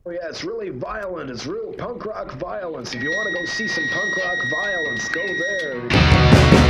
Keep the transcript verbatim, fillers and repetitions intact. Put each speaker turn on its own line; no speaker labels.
Oh yeah, it's really violent. It's real punk rock violence. If you want to go see some punk rock violence, go there.